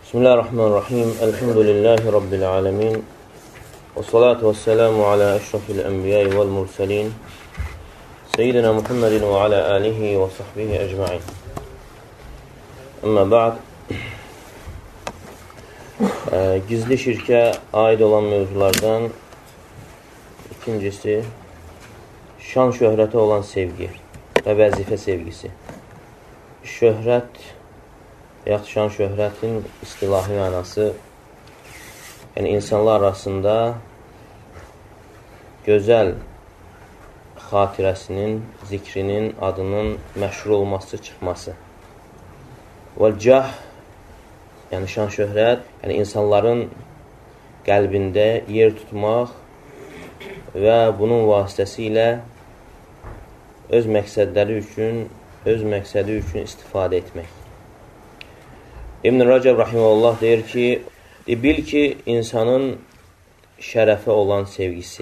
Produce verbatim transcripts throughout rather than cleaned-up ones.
Bismillahirrahmanirrahim. Elhamdülillahi Rabbil alemin. Və salatu və selamu alə əşrafil ənbiyayı vəl mursalin. Seyyidina Muhammedin və alə alihi və sahbihi əcma'in. Əmmə ba'd. Gizli şirkə aid olan mövzulardan ikincisi şan şöhrətə olan sevgi və vəzifə sevgisi. Şöhrət yaxud şan şöhrətin istilahi mənası, yəni insanlar arasında gözəl xatirəsinin, zikrinin, adının məşhur olması, çıxması. Vəl-cah, yəni şan şöhrət, yəni insanların qəlbində yer tutmaq və bunun vasitəsilə öz məqsədləri üçün, öz məqsədi üçün istifadə etmək. İbn Rəcəb rahimehullah deyir ki, bil ki, insanın şərəfə olan sevgisi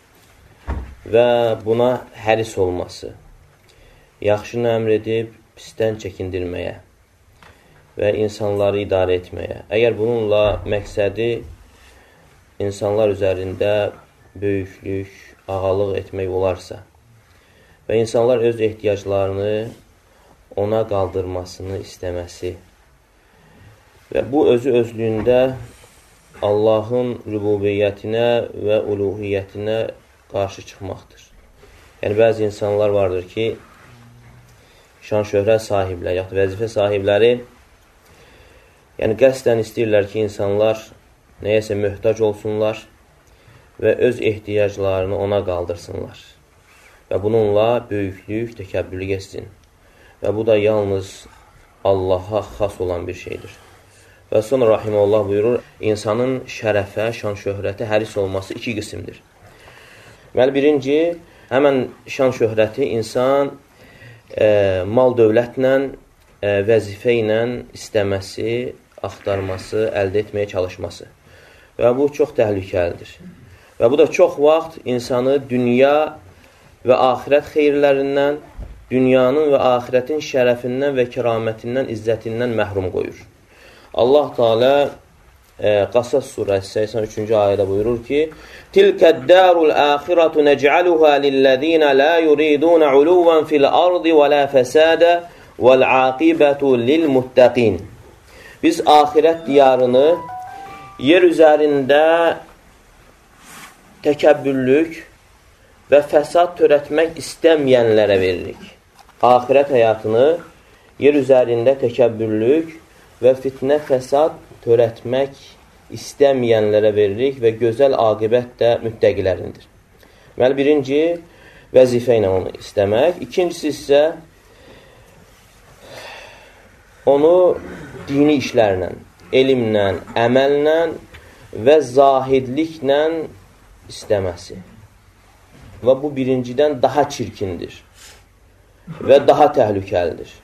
və buna həris olması, yaxşını əmr edib, pisdən çəkindirməyə və insanları idarə etməyə. Əgər bununla məqsədi insanlar üzərində böyüklük, ağalıq etmək olarsa və insanlar öz ehtiyaclarını ona qaldırmasını istəməsi və bu özü özlüyündə Allahın rübubiyyətinə və uluhiyyətinə qarşı çıxmaqdır. Yəni, bəzi insanlar vardır ki, şan şöhrət sahibləri, yaxud vəzifə sahibləri, yəni qəsdən istəyirlər ki, insanlar nəyəsə möhtac olsunlar və öz ehtiyaclarını ona qaldırsınlar. Və bununla böyüklük, təkəbbürlük etsin. Və bu da yalnız Allaha xas olan bir şeydir. Və sonra rahimehullah buyurur, insanın şərəfə, şan şöhrətə həris olması iki qismdir. Deməli, birinci, həmən şan şöhrəti insan e, mal dövlətlə, e, vəzifə ilə istəməsi, axtarması, əldə etməyə çalışması. Və bu çox təhlükəlidir. Və bu da çox vaxt insanı dünya və axirət xeyirlərindən, dünyanın və axirətin şərəfindən və kəramətindən, izzətindən məhrum qoyur. Allah Teala e, Qasas surəsi səksən üçüncü ayədə buyurur ki, Tilkəd-dārul āxiratu nec'aluhā lillezîne lā yuridūne uluvvan fil ardı və lā fesāda vel āqibatu lilmuttaqin. Biz axirət diyarını yer üzərində təkəbbürlük və fəsad törətmək istəməyənlərə veririk. Axirət həyatını yer üzərində təkəbbürlük və fitnə fəsad törətmək istəməyənlərə veririk və gözəl aqibət də müttəqilərindir. Deməli, birinci vəzifə ilə onu istəmək. İkincisi isə onu dini işlərlə, elmlə, əməllə və zahidliklə istəməsi. Və bu birincidən daha çirkindir və daha təhlükəlidir.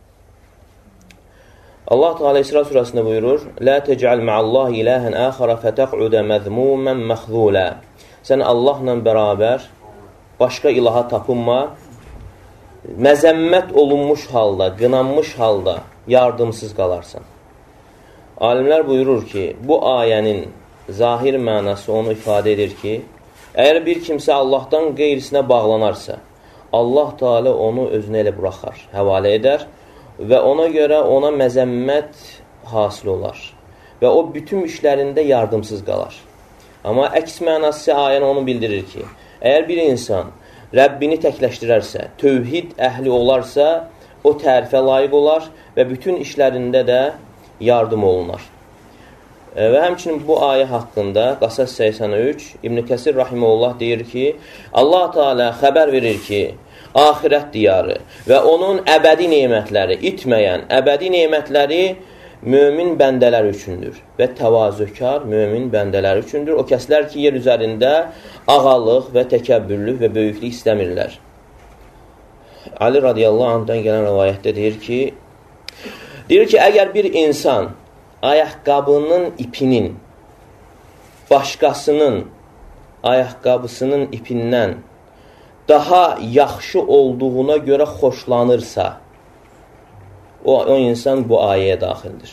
Allah Teala İsra surəsində buyurur, Lə tec'al ma'allahi iləhən əxara fətəq'udə məzmumən məxzulə. Sən Allahla bərabər başqa ilaha tapınma, məzəmmət olunmuş halda, qınanmış halda yardımsız qalarsan. Alimlər buyurur ki, bu ayənin zahir mənası onu ifadə edir ki, əgər bir kimsə Allahdan qeyrisinə bağlanarsa, Allah Teala onu özünə elə buraxar, həvalə edər və ona görə ona məzəmmət hasil olar və o bütün işlərində yardımsız qalar. Amma əks mənası ayən onu bildirir ki, əgər bir insan Rəbbini təkləşdirərsə, tövhid əhli olarsa, o tərifə layiq olar və bütün işlərində də yardım olunar. Və həmçinin bu ayə haqqında Qasas səksən üç, İbn Kəsir rahimehullah deyir ki, Allah Teala xəbər verir ki, axirət diyarı və onun əbədi nemətləri, itməyən əbədi nemətləri mömin bəndələr üçündür və təvazökar mömin bəndələr üçündür. O kəslər ki, yer üzərində ağalıq və təkəbbürlük və böyüklük istəmirlər. Ali radiyallahu anhdan gələn rəvayətdə deyir ki, deyir ki, əgər bir insan ayaqqabının ipinin başqasının ayaqqabısının ipindən daha yaxşı olduğuna görə xoşlanırsa, o, o insan bu ayəyə daxildir.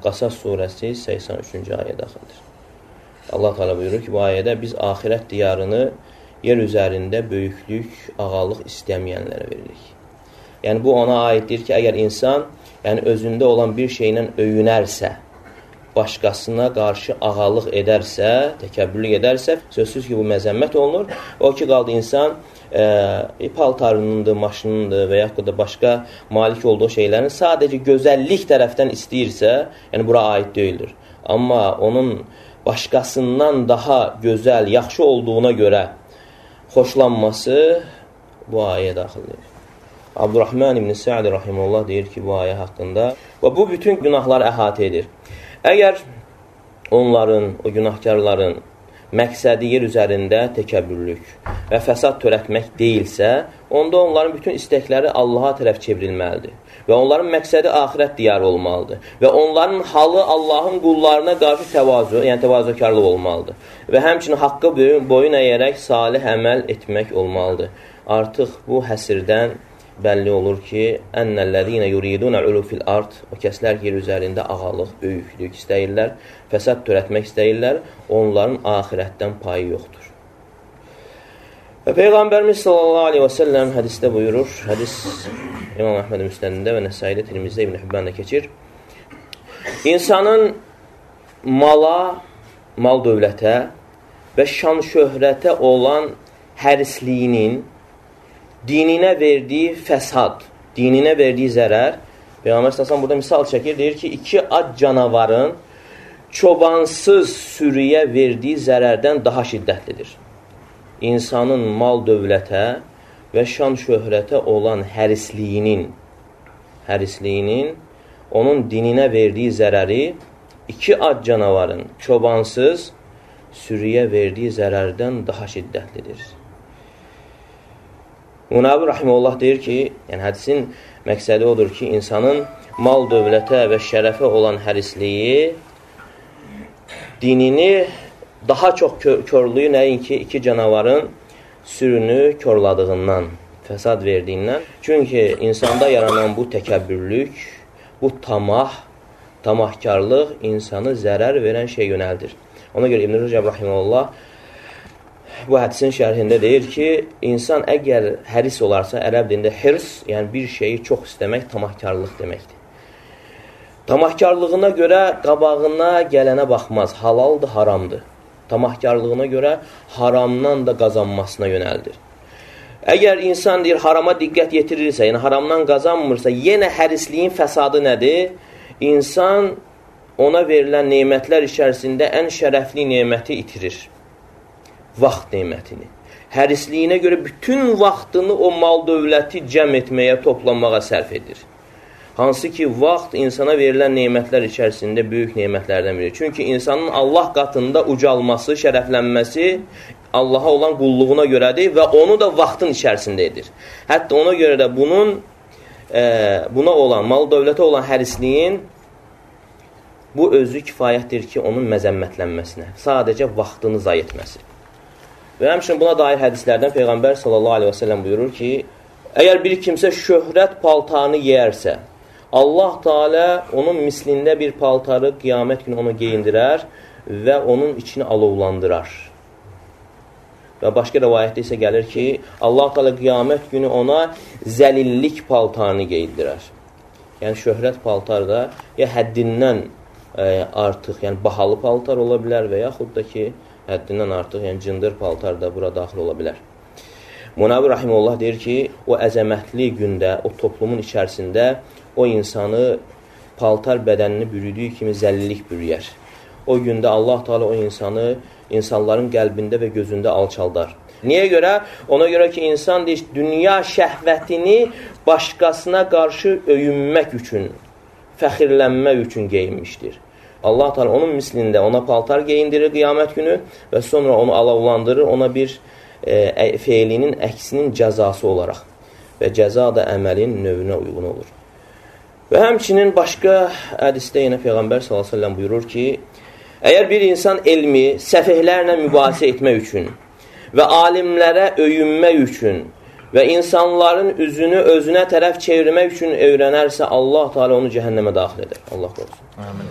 Qasas surəsi səksən üçüncü ayə daxildir. Allah Teala buyurur ki, bu ayədə biz axirət diyarını yer üzərində böyüklük, ağalıq istəməyənlərə veririk. Yəni, bu ona aiddir ki, əgər insan yəni, özündə olan bir şeylə öyünərsə, başqasına qarşı ağalıq edərsə, təkəbbürlük edərsə, sözsüz ki, bu məzəmmət olunur. O ki, qaldı insan e, paltarınındır, maşınındır və yaxud da başqa malik olduğu şeylərin sadəcə gözəllik tərəfdən istəyirsə, yəni bura aid deyildir. Amma onun başqasından daha gözəl, yaxşı olduğuna görə xoşlanması bu ayəyə daxildir. Abdurrahman ibn Sa'd rahimehullah deyir ki, bu ayə haqqında və bu bütün günahları əhatə edir. Əgər onların, o günahkarların məqsədi yer üzərində təkəbbürlük və fəsad törətmək deyilsə, onda onların bütün istəkləri Allaha tərəf çevrilməlidir. Və onların məqsədi axirət diyarı olmalıdır. Və onların halı Allahın qullarına qarşı təvazu, yəni təvazökarlıq olmalıdır. Və həmçinin haqqı boyun əyərək salih əməl etmək olmalıdır. Artıq bu həsirdən bəlli olur ki, ənnəl-ləzīnə yuridunə ulufil ard, o kəslər yer üzərində ağalıq, böyüklük istəyirlər, fəsad törətmək istəyirlər, onların axirətdən payı yoxdur. Və Peyğəmbərimiz sallallahu aleyhi və səlləm hədisdə buyurur, hədis İmam Əhməd Müsnədində və Nəsaidə, Tirmizdə, İbn Hibbəndə keçir. İnsanın mala, mal dövlətə və şan şöhrətə olan hərisliyinin dininə verdiyi fəsad, dininə verdiyi zərər, Peyğəmbər sallallahu burada misal çəkir, deyir ki, iki ac canavarın çobansız sürüyə verdiyi zərərdən daha şiddətlidir. İnsanın mal dövlətə və şan şöhrətə olan hərisliyinin, hərisliyinin onun dininə verdiyi zərəri iki ac canavarın çobansız sürüyə verdiyi zərərdən daha şiddətlidir. Munavi rahimehullah deyir ki, yəni hədisin məqsədi odur ki, insanın mal dövlətə və şərəfə olan hərisliyi dinini daha çox körlüyü nəinki iki canavarın sürünü körladığından, fəsad verdiyindən. Çünki insanda yaranan bu təkəbbürlük, bu tamah, tamahkarlıq insanı zərər verən şey yönəldir. Ona görə İbn Rəcəb rahimehullah bu hədisin şərhində deyir ki, insan əgər həris olarsa, ərəb dilində hirs, yəni bir şeyi çox istəmək tamahkarlıq deməkdir. Tamahkarlığına görə qabağına gələnə baxmaz, halaldır, haramdır. Tamahkarlığına görə haramdan da qazanmasına yönəldir. Əgər insan deyir, harama diqqət yetirirsə, yəni haramdan qazanmırsa, yenə hərisliyin fəsadı nədir? İnsan ona verilən nemətlər içərisində ən şərəfli neməti itirir. Vaxt nemətini. Hərisliyinə görə bütün vaxtını o mal dövləti cəm etməyə, toplamağa sərf edir. Hansı ki, vaxt insana verilən nemətlər içərisində böyük nemətlərdən biridir. Çünki insanın Allah qatında ucalması, şərəflənməsi Allaha olan qulluğuna görədir və onu da vaxtın içərisində edir. Hətta ona görə də bunun e, buna olan, mal dövlətə olan hərisliyin bu özü kifayətdir ki, onun məzəmmətlənməsinə, sadəcə vaxtını zay etməsi. Və həmçinin buna dair hədislərdən Peyğəmbər sallallahu aleyhi və səlləm buyurur ki, əgər bir kimsə şöhrət paltarını yeyərsə, Allah Teala onun mislində bir paltarı qiyamət günü onu geyindirər və onun içini alovlandırar. Və başqa rəvayətdə isə gəlir ki, Allah Teala qiyamət günü ona zəlillik paltarını geyindirər. Yəni şöhrət paltar da ya həddindən e, artıq, yəni bahalı paltar ola bilər və yaxud da ki, həddindən artıq, yəni cındır paltar da bura daxil ola bilər. Munavi rahimehullah deyir ki, o əzəmətli gündə, o toplumun içərisində o insanı paltar bədənini bürüdüyü kimi zəlillik bürüyər. O gündə Allah Teala o insanı insanların qəlbində və gözündə alçaldar. Niyə görə? Ona görə ki, insan deyir, dünya şəhvətini başqasına qarşı öyünmək üçün, fəxirlənmək üçün geyinmişdir. Allah Teala onun mislində ona paltar geyindirir qiyamət günü və sonra onu alovlandırır, ona bir e, feilinin əksinin cəzası olaraq. Və cəza da əməlin növünə uyğun olur. Və həmçinin başqa hədisdə yenə Peyğəmbər sallallahu əleyhi və səlləm buyurur ki, əgər bir insan elmi səfihlərlə mübahisə etmək üçün və alimlərə öyünmək üçün və insanların üzünü özünə tərəf çevirmək üçün öyrənərsə, Allah Teala onu cəhənnəmə daxil edər. Allah qorusun. Amin.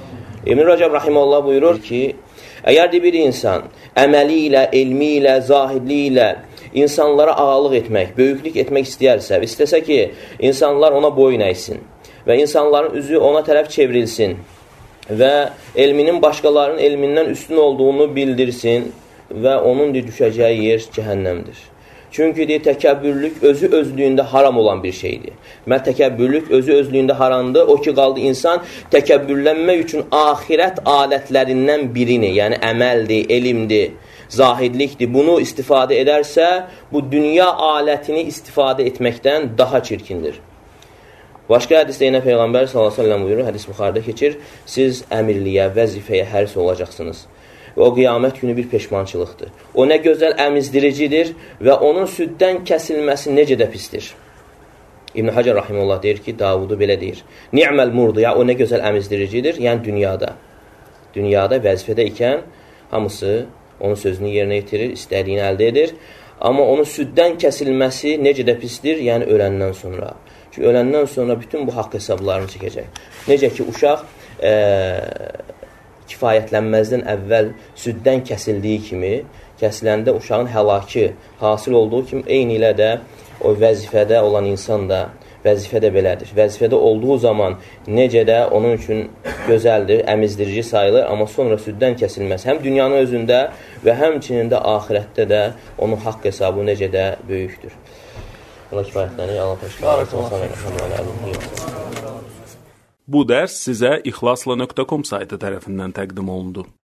İbn-i Rəcəb Rahiməllah buyurur ki, əgər de bir insan əməli ilə, elmi ilə, zahidli ilə insanlara ağalıq etmək, böyüklük etmək istəyərsə, istəsə ki, insanlar ona boyun əysin və insanların üzü ona tərəf çevrilsin və elminin başqalarının elmindən üstün olduğunu bildirsin və onun düşəcəyi yer cəhənnəmdir. Çünki deyir, təkəbbürlük özü özlüyündə haram olan bir şeydir. Mən təkəbbürlük özü özlüyündə haramdır. O ki, qaldı insan təkəbbürlənmək üçün axirət alətlərindən birini, yəni əməldir, elmdir, zahidlikdir. Bunu istifadə edərsə, bu dünya alətini istifadə etməkdən daha çirkindir. Başqa hədisdə yenə Peyğəmbər sallallahu əleyhi və səlləm buyurur, hədis Buxarıda keçir, siz əmirliyə, vəzifəyə həris olacaqsınız. Və o qiyamət günü bir peşmançılıqdır. O nə gözəl əmizdiricidir və onun süddən kəsilməsi necə də pisdir. İbn-i Həcər Rahimullah deyir ki, Davudu belə deyir. Ni'məl murdu, ya o nə gözəl əmizdiricidir, yəni dünyada. Dünyada vəzifədə ikən hamısı onun sözünü yerinə yetirir, istədiyini əldə edir. Amma onun süddən kəsilməsi necə də pisdir, yəni öləndən sonra. Çünki öləndən sonra bütün bu haqq hesablarını çəkəcək. Necə ki, uşaq e, kifayətlənməzdən əvvəl süddən kəsildiyi kimi, kəsiləndə uşağın həlakı hasil olduğu kimi, eyni ilə də o vəzifədə olan insan da vəzifədə belədir. Vəzifədə olduğu zaman necə də onun üçün gözəldir, əmizdirici sayılır, amma sonra süddən kəsilməz. Həm dünyanın özündə və həmçinin də axirətdə də onun haqq hesabı necə də böyükdür. Allah kifayətlənir, Allah təşkil. Bu dərs sizə ixlasla nöqtə com saytı tərəfindən təqdim olundu.